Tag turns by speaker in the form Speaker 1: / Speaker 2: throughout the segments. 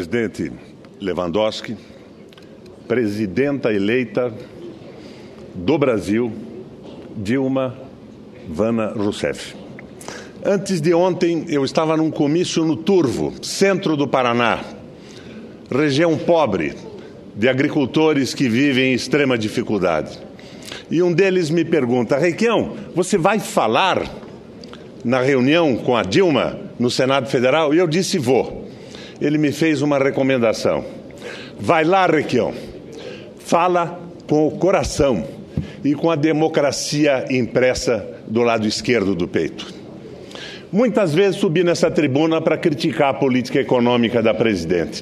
Speaker 1: Presidente Lewandowski, presidenta eleita do Brasil, Dilma Vana Rousseff. Antes de ontem, eu estava num comício no Turvo, centro do Paraná, região pobre, de agricultores que vivem em extrema dificuldade. E um deles me pergunta: Requião, você vai falar na reunião com a Dilma no Senado Federal? E eu disse: vou. Ele me fez uma recomendação. Vai lá, Requião, fala com o coração e com a democracia impressa do lado esquerdo do peito. Muitas vezes subi nessa tribuna para criticar a política econômica da presidente.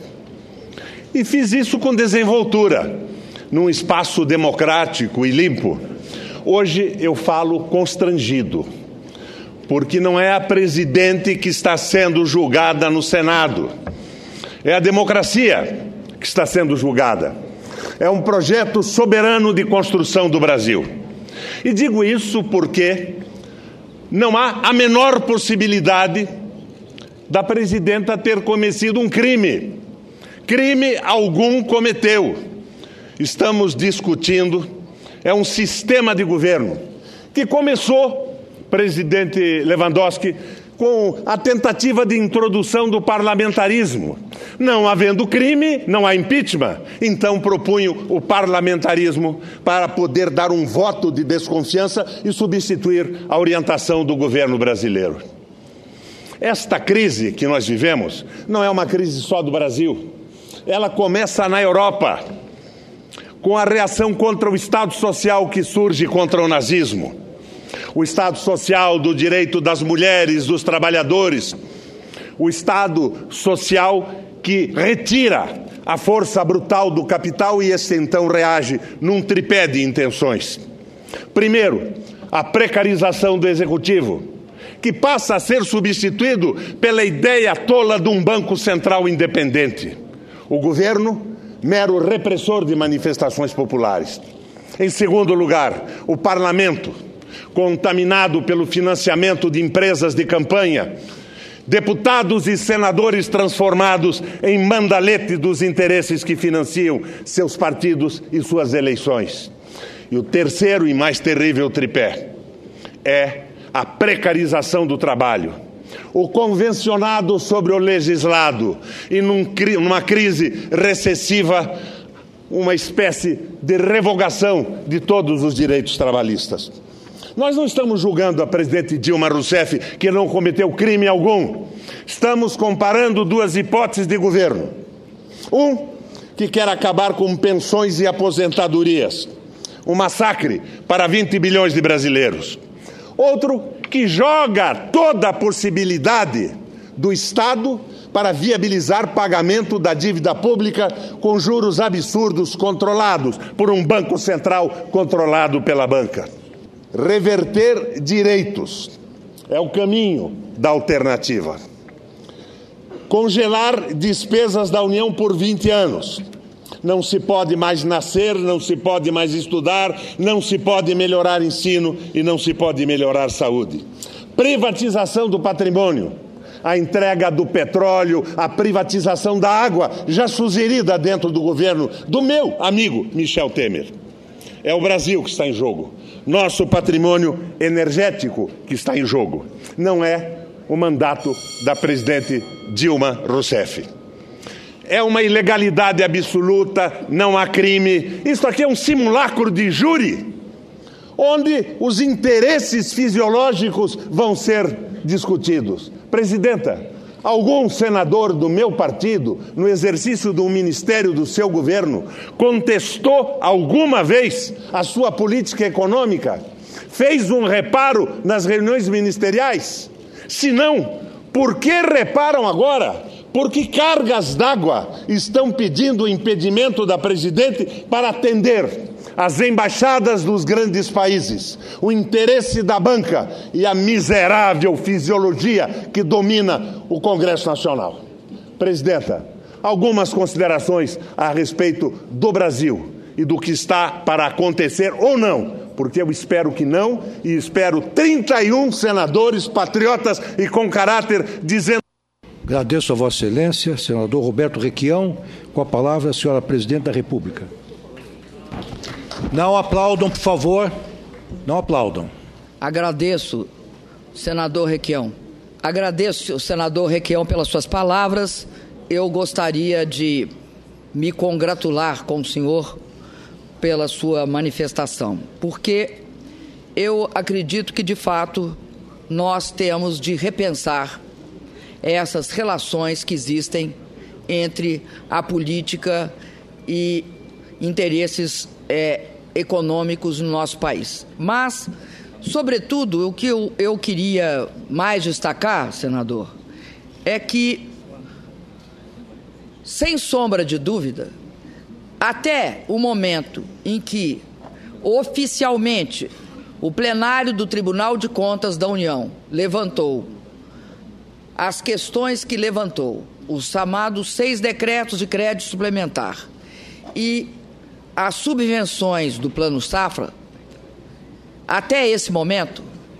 Speaker 1: E fiz isso com desenvoltura, num espaço democrático e limpo. Hoje eu falo constrangido, porque não é a presidente que está sendo julgada no Senado. É a democracia que está sendo julgada. É um projeto soberano de construção do Brasil. E digo isso porque não há a menor possibilidade da presidenta ter cometido um crime. Crime algum cometeu. Estamos discutindo, é um sistema de governo que começou, presidente Lewandowski, com a tentativa de introdução do parlamentarismo. Não havendo crime, não há impeachment. Então propunho o parlamentarismo para poder dar um voto de desconfiança e substituir a orientação do governo brasileiro. Esta crise que nós vivemos não é uma crise só do Brasil. Ela começa na Europa, com a reação contra o Estado Social que surge contra o nazismo. O Estado Social do direito das mulheres, dos trabalhadores. O Estado Social que retira a força brutal do capital e esse então reage num tripé de intenções. Primeiro, a precarização do Executivo, que passa a ser substituído pela ideia tola de um Banco Central independente. O governo, mero repressor de manifestações populares. Em segundo lugar, o parlamento, contaminado pelo financiamento de empresas de campanha, deputados e senadores transformados em mandalete dos interesses que financiam seus partidos e suas eleições. E o terceiro e mais terrível tripé é a precarização do trabalho. O convencionado sobre o legislado e numa crise recessiva, uma espécie de revogação de todos os direitos trabalhistas. Nós não estamos julgando a presidente Dilma Rousseff, que não cometeu crime algum. Estamos comparando duas hipóteses de governo. Um, que quer acabar com pensões e aposentadorias. Um massacre para 20 bilhões de brasileiros. Outro, que joga toda a possibilidade do Estado para viabilizar pagamento da dívida pública com juros absurdos controlados por um Banco Central controlado pela banca. Reverter direitos é o caminho da alternativa. Congelar despesas da União por 20 anos. Não se pode mais nascer, não se pode mais estudar, não se pode melhorar ensino e não se pode melhorar saúde. Privatização do patrimônio. A entrega do petróleo, a privatização da água, já sugerida dentro do governo do meu amigo Michel Temer. É o Brasil que está em jogo. Nosso patrimônio energético que está em jogo. Não é o mandato da presidente Dilma Rousseff. É uma ilegalidade absoluta, não há crime. Isso aqui é um simulacro de júri, onde os interesses fisiológicos vão ser discutidos. Presidenta, algum senador do meu partido, no exercício do ministério do seu governo, contestou alguma vez a sua política econômica? Fez um reparo nas reuniões ministeriais? Se não, por que reparam agora? Porque cargas d'água estão pedindo o impedimento da presidente para atender as embaixadas dos grandes países, o interesse da banca e a miserável fisiologia que domina o Congresso Nacional. Presidenta, algumas considerações a respeito do Brasil e do que está para acontecer ou não, porque eu espero que não, e espero 31 senadores patriotas e com caráter dizendo
Speaker 2: Agradeço a Vossa Excelência, senador Roberto Requião. Com a palavra, a senhora Presidente da República. Não aplaudam, por favor. Não aplaudam.
Speaker 3: Agradeço, senador Requião. Agradeço, senador Requião, pelas suas palavras. Eu gostaria de me congratular com o senhor pela sua manifestação, porque eu acredito que, de fato, nós temos de repensar essas relações que existem entre a política e interesses econômicos no nosso país. Mas, sobretudo, o que eu queria mais destacar, senador, é que, sem sombra de dúvida, até o momento em que, oficialmente, o plenário do Tribunal de Contas da União levantou as questões que levantou, os chamados 6 decretos de crédito suplementar e as subvenções do Plano Safra, até esse momento,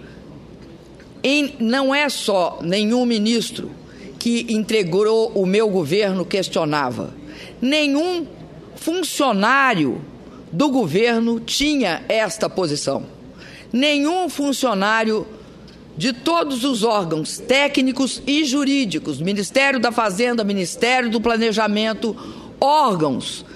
Speaker 3: não é só nenhum ministro que integrou o meu governo questionava, nenhum funcionário do governo tinha esta posição, nenhum funcionário de todos os órgãos técnicos e jurídicos, Ministério da Fazenda, Ministério do Planejamento, órgãos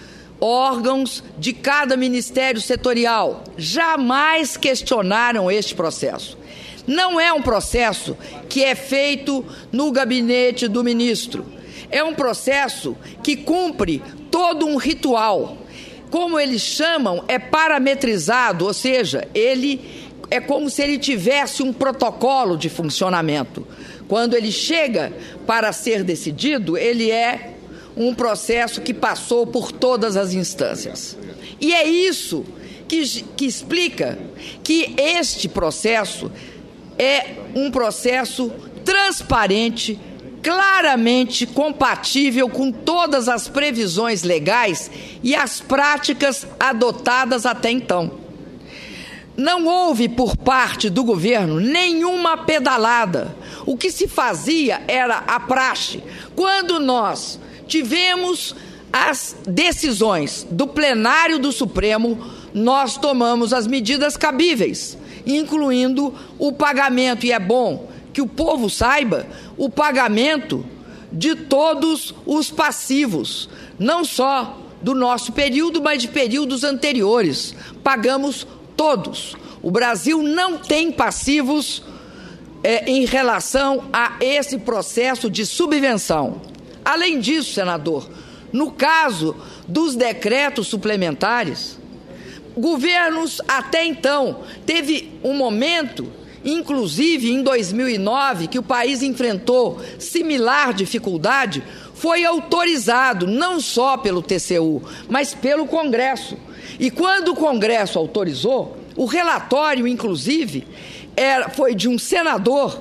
Speaker 3: de cada ministério setorial, jamais questionaram este processo. Não é um processo que é feito no gabinete do ministro, é um processo que cumpre todo um ritual. Como eles chamam, é parametrizado, ou seja, é como se ele tivesse um protocolo de funcionamento. Quando ele chega para ser decidido, ele é um processo que passou por todas as instâncias. E é isso que explica que este processo é um processo transparente, claramente compatível com todas as previsões legais e as práticas adotadas até então. Não houve por parte do governo nenhuma pedalada. O que se fazia era a praxe. Quando nós tivemos as decisões do plenário do Supremo, nós tomamos as medidas cabíveis, incluindo o pagamento, e é bom que o povo saiba, o pagamento de todos os passivos, não só do nosso período, mas de períodos anteriores. Pagamos todos. O Brasil não tem passivos em relação a esse processo de subvenção. Além disso, senador, no caso dos decretos suplementares, governos até então, teve um momento, inclusive em 2009, que o país enfrentou similar dificuldade, foi autorizado não só pelo TCU, mas pelo Congresso. E quando o Congresso autorizou, o relatório, inclusive, foi de um senador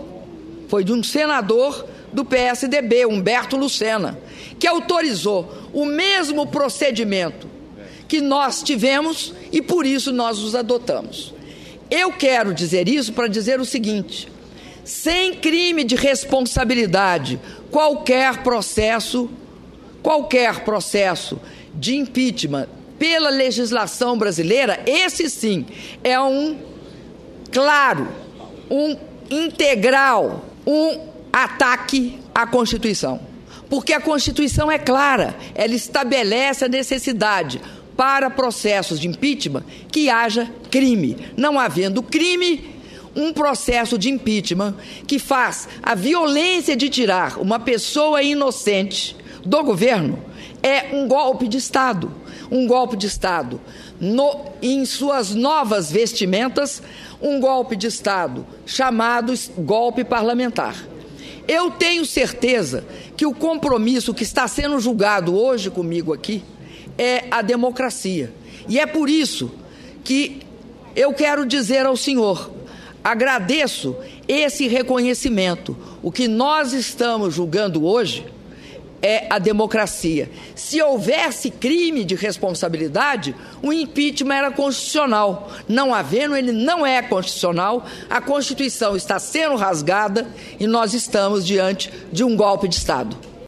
Speaker 3: do PSDB, Humberto Lucena, que autorizou o mesmo procedimento que nós tivemos e por isso nós os adotamos. Eu quero dizer isso para dizer o seguinte: sem crime de responsabilidade, qualquer processo de impeachment pela legislação brasileira, esse sim é um integral, um ataque à Constituição. Porque a Constituição é clara, ela estabelece a necessidade para processos de impeachment que haja crime. Não havendo crime, um processo de impeachment que faz a violência de tirar uma pessoa inocente do governo é um golpe de Estado. Um golpe de Estado em suas novas vestimentas, um golpe de Estado chamado golpe parlamentar. Eu tenho certeza que o compromisso que está sendo julgado hoje comigo aqui é a democracia. E é por isso que eu quero dizer ao senhor, agradeço esse reconhecimento. O que nós estamos julgando hoje é a democracia. Se houvesse crime de responsabilidade, o impeachment era constitucional. Não havendo, ele não é constitucional. A Constituição está sendo rasgada e nós estamos diante de um golpe de Estado.